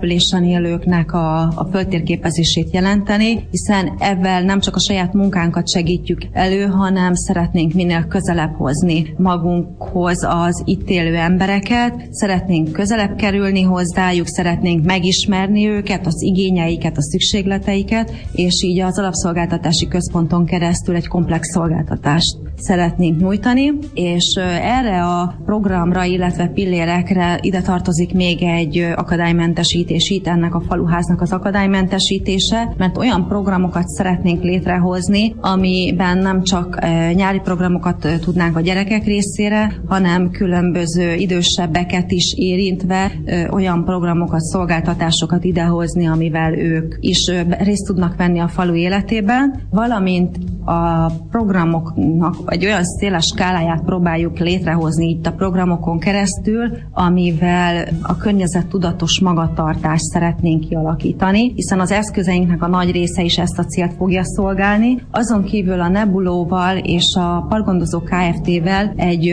[SPEAKER 2] településen élőknek a, a földtérképezését jelenteni, hiszen ezzel nem csak a saját munkánkat segítjük elő, hanem szeretnénk minél közelebb hozni magunkhoz az itt élő embereket, szeretnénk közelebb kerülni hozzájuk, szeretnénk megismerni őket, az igényeiket, a szükségleteiket, és így az alapszolgáltatási központon keresztül egy komplex szolgáltatást szeretnénk nyújtani, és erre a programra, illetve pillérekre ide tartozik még egy akadálymentesítés, itt ennek a faluháznak az akadálymentesítése, mert olyan programokat szeretnénk létrehozni, amiben nem csak nyári programokat tudnánk a gyerekek részére, hanem különböző idősebbeket is érintve olyan programokat, szolgáltatásokat idehozni, amivel ők is részt tudnak venni a falu életében, valamint a programoknak egy olyan széles skáláját próbáljuk létrehozni itt a programokon keresztül, amivel a környezettudatos magatartást szeretnénk kialakítani, hiszen az eszközeinknek a nagy része is ezt a célt fogja szolgálni. Azon kívül a Nebulóval és a Parkgondozó Kft-vel egy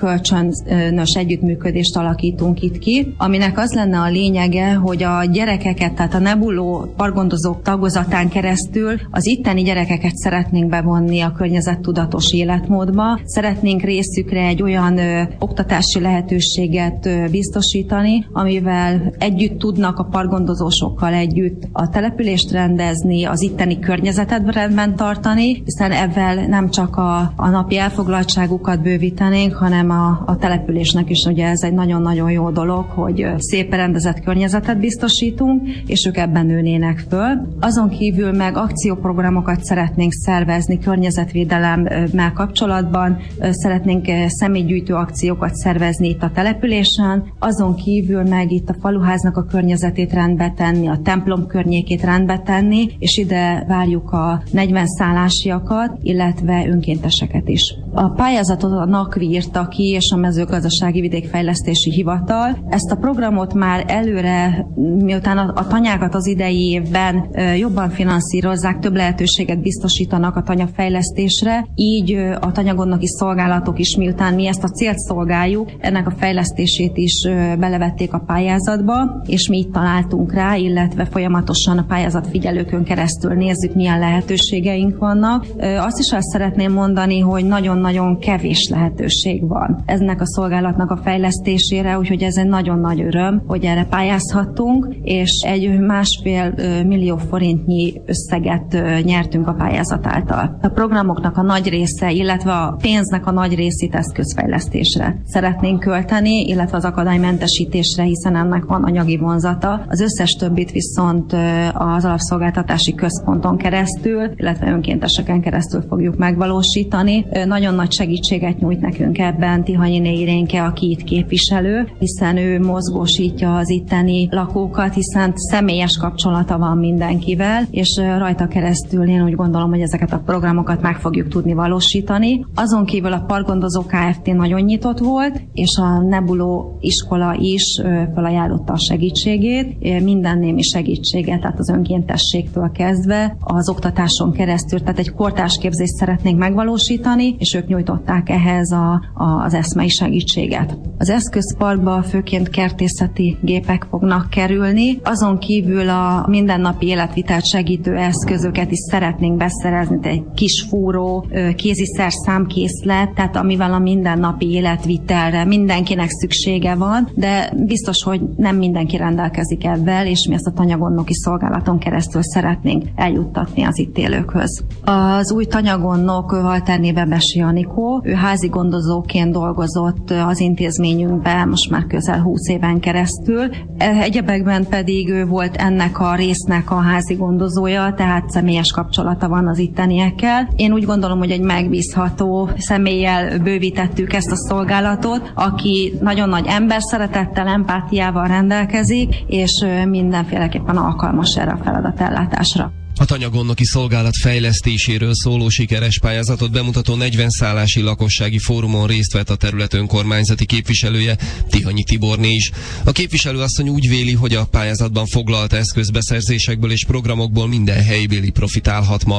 [SPEAKER 2] kölcsönös együttműködést alakítunk itt ki, aminek az lenne a lényege, hogy a gyerekeket, tehát a Nebuló parkgondozók tagozatán keresztül az itteni gyerekeket szeretnénk bevonni a környezettudatos életmódba. Szeretnénk részükre egy olyan ö, oktatási lehetőséget ö, biztosítani, amivel együtt tudnak a parkgondozósokkal együtt a települést rendezni, az itteni környezetet rendben tartani, hiszen ezzel nem csak a, a napi elfoglaltságukat bővítenénk, hanem a, a településnek is ugye ez egy nagyon-nagyon jó dolog, hogy szép rendezett környezetet biztosítunk, és ők ebben nőnének föl. Azon kívül meg akcióprogramokat szeretnénk szervezni környezetvédelemmel kapcsolatban, szeretnénk személygyűjtő akciókat szervezni itt a településen, azon kívül meg itt a faluháznak a környezetét rendbe tenni, a templom környékét rendbe tenni, és ide várjuk a negyven szállásiakat, illetve önkénteseket is. A pályázatot a NAKVI írta ki, és a Mezőgazdasági Vidékfejlesztési Hivatal. Ezt a programot már előre, miután a, a tanyákat az idei évben e, jobban finanszírozzák, több lehetőséget biztosítanak a tanyafejlesztésre, így e, a tanyagondnoki szolgálatok is, miután mi ezt a célt szolgáljuk, ennek a fejlesztését is e, belevették a pályázatba, és mi itt találtunk rá, illetve folyamatosan a pályázat figyelőkön keresztül nézzük, milyen lehetőségeink vannak. E, azt is el szeretném mondani, hogy nagyon-nagyon kevés lehetőség van ennek a szolgálatnak a fejlesztésére, úgyhogy ez egy nagyon nagy öröm, hogy erre pályázhattunk, és egy másfél millió forintnyi összeget nyertünk a pályázat által. A programoknak a nagy része, illetve a pénznek a nagy részét eszközfejlesztésre szeretnénk költeni, illetve az akadálymentesítésre, hiszen ennek van anyagi vonzata. Az összes többit viszont az alapszolgáltatási központon keresztül, illetve önkénteseken keresztül fogjuk megvalósítani. Nagyon nagy segítséget nyújt nekünk ebben Tihanyiné Irénke, aki itt képviselő, hiszen ő mozgósítja az itteni lakókat, hiszen személyes kapcsolata van mindenkivel, és rajta keresztül én úgy gondolom, hogy ezeket a programokat meg fogjuk tudni valósítani. Azon kívül a Parkgondozó Kft. Nagyon nyitott volt, és a Nebuló iskola is felajánlotta a segítségét, minden némi segítséget, tehát az önkéntességtől kezdve az oktatáson keresztül, tehát egy kortársképzést szeretnénk megvalósítani, és ők nyújtották ehhez a, a, az eszmei segítséget. Az eszközparkba főként kertészeti gépek fognak kerülni, azon kívül a mindennapi életvitelt segítő eszközöket is szeretnénk beszerezni, egy kis fúró, kéziszer számkészlet, tehát amivel a mindennapi életvitelre mindenkinek szüksége van, de biztos, hogy nem mindenki rendelkezik ebben, és mi ezt a tanyagondnoki szolgálaton keresztül szeretnénk eljuttatni az itt élőkhöz. Az új tanyagondnok Walterné Besi Anikó, ő házi gondozóként dolgozott az intézményünkben most már közel húsz éven keresztül. Egyebekben pedig ő volt ennek a résznek a házi gondozója, tehát személyes kapcsolata van az itteniekkel. Én úgy gondolom, hogy egy megbízható személlyel bővítettük ezt a szolgálatot, aki nagyon nagy emberszeretettel, empátiával rendelkezik, és mindenféleképpen alkalmas erre a feladatellátásra.
[SPEAKER 1] A tanyagondnoki szolgálat fejlesztéséről szóló sikeres pályázatot bemutató negyven szállási lakossági fórumon részt vett a terület önkormányzati képviselője, Tihanyi Tiborné is. A képviselő asszony úgy véli, hogy a pályázatban foglalt eszközbeszerzésekből és programokból minden helybéli profitálhat majd.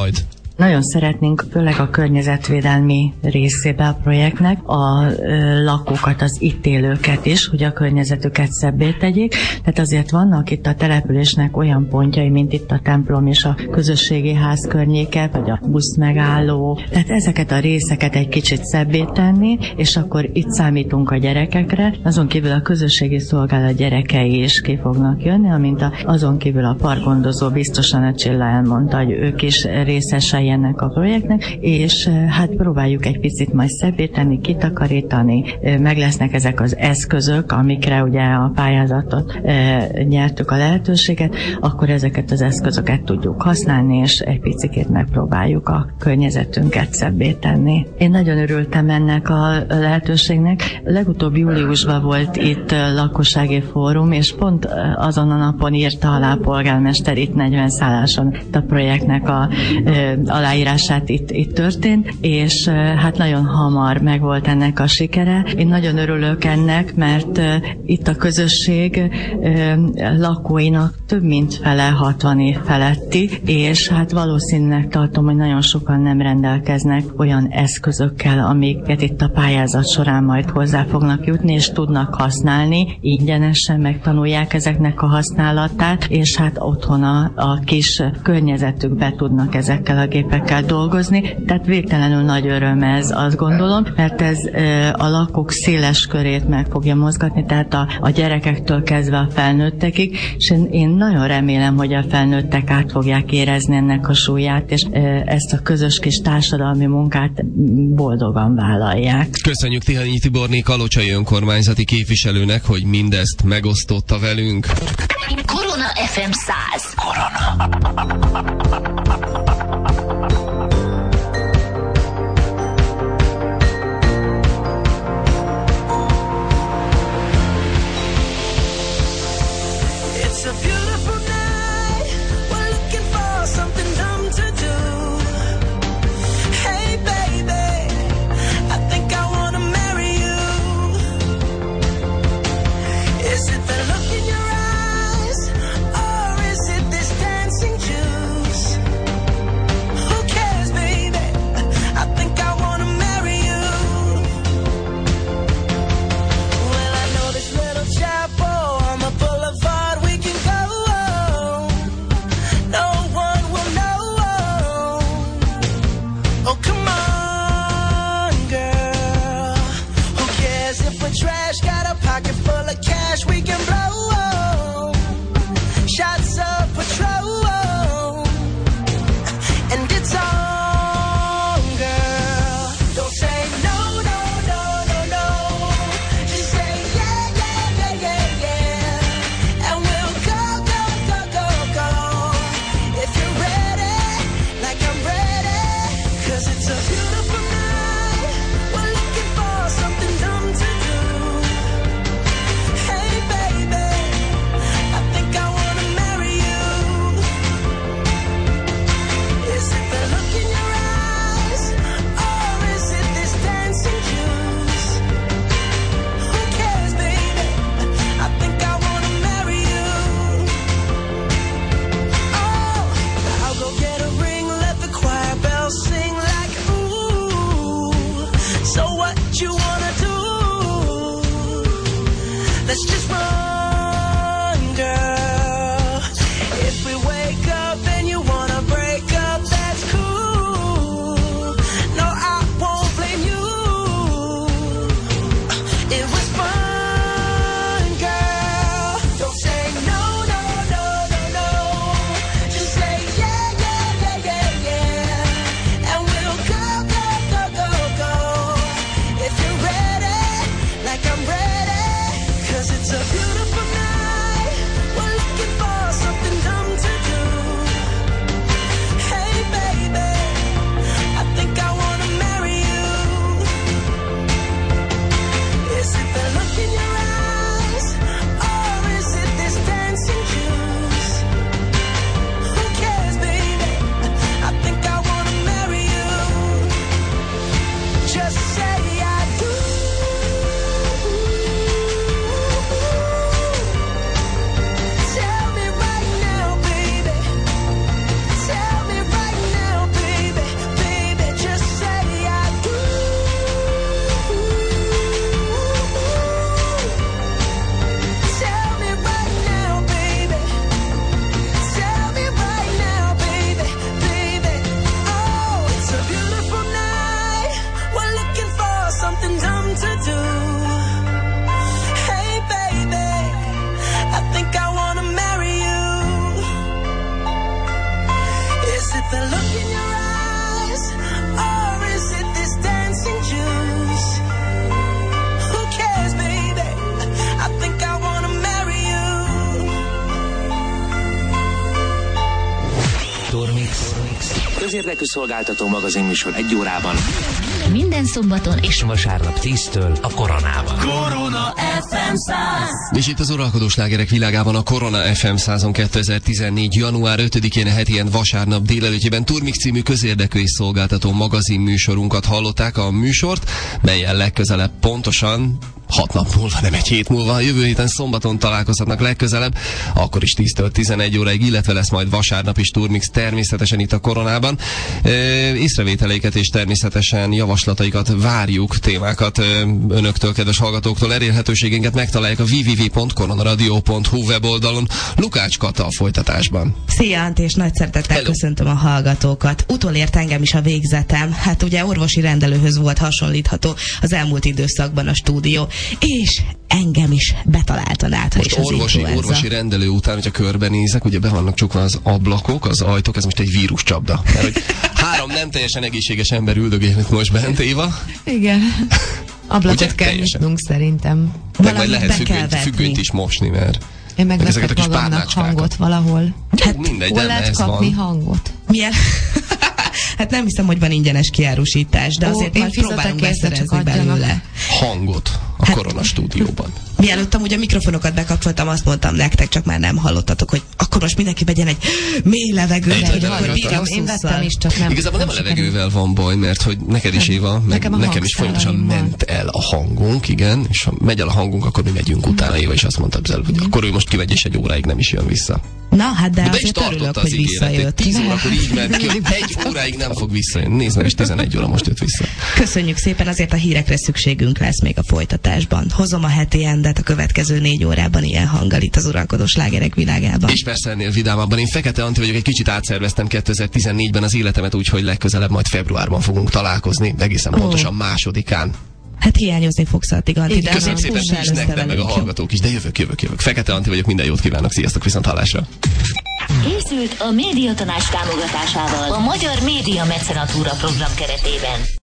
[SPEAKER 10] Nagyon szeretnénk, főleg a környezetvédelmi részébe a projektnek, a ö, lakókat, az itt élőket is, hogy a környezetüket szebbé tegyék. Tehát azért vannak itt a településnek olyan pontjai, mint itt a templom és a közösségi ház környéke, vagy a buszmegálló. Tehát ezeket a részeket egy kicsit szebbé tenni, és akkor itt számítunk a gyerekekre. Azon kívül a közösségi szolgálat gyerekei is ki fognak jönni, amint a, azon kívül a parkgondozó biztosan a Csilla elmondta, hogy ők is részesei ennek a projektnek, és hát próbáljuk egy picit majd szebbé tenni, kitakarítani, meg lesznek ezek az eszközök, amikre ugye a pályázatot e, nyertük a lehetőséget, akkor ezeket az eszközöket tudjuk használni, és egy picit megpróbáljuk a környezetünket szebbé tenni. Én nagyon örültem ennek a lehetőségnek. Legutóbb júliusban volt itt lakossági fórum, és pont azon a napon írta alá a polgármester itt negyven szálláson a projektnek a e, aláírását itt, itt történt, és hát nagyon hamar megvolt ennek a sikere. Én nagyon örülök ennek, mert uh, itt a közösség uh, lakóinak több mint fele hatvan év feletti, és hát valószínűleg tartom, hogy nagyon sokan nem rendelkeznek olyan eszközökkel, amiket itt a pályázat során majd hozzá fognak jutni, és tudnak használni, ingyenesen megtanulják ezeknek a használatát, és hát otthon a, a kis környezetükbe tudnak ezekkel a gépekkel dolgozni. Tehát végtelenül nagy öröm ez, azt gondolom, mert ez e, a lakók széles körét meg fogja mozgatni, tehát a, a gyerekektől kezdve a felnőttekig, és én, én nagyon remélem, hogy a felnőttek át fogják érezni ennek a súlyát, és e, ezt a közös kis társadalmi munkát boldogan vállalják.
[SPEAKER 1] Köszönjük Tihanyi Tiborné kalocsai önkormányzati képviselőnek, hogy mindezt megosztotta velünk.
[SPEAKER 4] Korona ef em száz. Korona.
[SPEAKER 5] It's a beautiful night. We're looking for something dumb to do. Hey baby, I think I wanna marry you. Is it the look in your eyes, or is it this dancing juice?
[SPEAKER 8] Közérdekű Szolgáltató magazinműsor egy órában.
[SPEAKER 4] Minden szombaton és
[SPEAKER 8] Vasárnap tíztől a Koronában.
[SPEAKER 5] Korona ef em száz.
[SPEAKER 1] És itt az uralkodó slágerek világában a Korona ef em százon kétezer-tizennégy. január ötödikén a heti ilyen vasárnap délelőttjében Turmix című közérdekű és szolgáltató magazinműsorunkat hallották. A műsort, melyen legközelebb pontosan hat nap múlva, nem egy hét múlva, jövő héten szombaton találkozhatnak legközelebb, akkor is tíztől tizenegy óráig, illetve lesz majd vasárnap is Turmix természetesen itt a Koronában. E, észrevételeiket és természetesen javaslataikat várjuk, témákat e, önöktől, kedves hallgatóktól. Elérhetőségünket megtalálják a double-u double-u double-u pont koronaradio pont hu weboldalon. Lukács Kata a folytatásban.
[SPEAKER 11] Szia, Antti, és nagy szeretettel Hello. Köszöntöm a hallgatókat. Utolért engem is a végzetem. Hát ugye orvosi rendelőhöz volt hasonlítható az elmúlt időszakban a stúdió, és engem is betalált a nátha és az
[SPEAKER 1] orvosi,
[SPEAKER 11] influenza.
[SPEAKER 1] orvosi rendelő után, hogyha körbenézek, ugye be vannak csukva az ablakok, az ajtók, ez most egy víruscsapda. Mert hogy három nem teljesen egészséges ember üldögélnek most bent, Éva.
[SPEAKER 12] Igen. Ablakot kell nyitnunk szerintem.
[SPEAKER 1] Meg majd lehet függönyt, függönyt is mosni, mert
[SPEAKER 12] én megvettek magamnak hangot valahol.
[SPEAKER 1] Hát mindegy,
[SPEAKER 12] hol lehet kapni
[SPEAKER 1] van.
[SPEAKER 12] hangot?
[SPEAKER 11] Milyen? Hát nem hiszem, hogy van ingyenes kiárusítás, de azért Ó, majd próbálunk beszerezni belőle.
[SPEAKER 1] Hangot a hát, Korona stúdióban.
[SPEAKER 11] Mielőtt amúgy a mikrofonokat bekapcsoltam, azt mondtam nektek, csak már nem hallottatok, hogy akkor most mindenki vegyen egy mély levegőt, hogy akkor bírjam
[SPEAKER 12] én vettem is, csak nem.
[SPEAKER 1] Igazából nem a levegővel van baj, mert hogy neked is, Éva, meg nekem, nekem is folyamatosan ment el a hangunk, igen, és ha megy el a hangunk, akkor mi megyünk utána. Éva is azt mondta, hogy akkor ő most kimegy, és egy óráig nem is jön vissza.
[SPEAKER 11] Na, hát de,
[SPEAKER 1] de
[SPEAKER 11] azért örülök, hogy visszajött.
[SPEAKER 1] tíz órakor így ment ki, egy óráig nem fog visszajönni. Nézd meg, és tizenegy óra most jött vissza.
[SPEAKER 11] Köszönjük szépen, azért a hírekre szükségünk lesz még a folytatásban. Hozom a heti endet a következő négy órában ilyen hanggal itt az uralkodó slágerek világában.
[SPEAKER 1] És persze ennél vidámabban. Én Fekete Antti vagyok, egy kicsit átszerveztem kétezer-tizennégyben az életemet, úgyhogy legközelebb majd februárban fogunk találkozni, egészen oh. pontosan másodikán.
[SPEAKER 11] Hát hiányozni fogsz addig, Antti.
[SPEAKER 1] Igen, köszönöm szépen, is nektek, meg a hallgatók is, de jövök, jövök, jövök. Fekete Antti vagyok, minden jót kívánok, sziasztok, viszont hallásra.
[SPEAKER 4] Készült a Médiatanács támogatásával a Magyar Média Mecenatúra program keretében.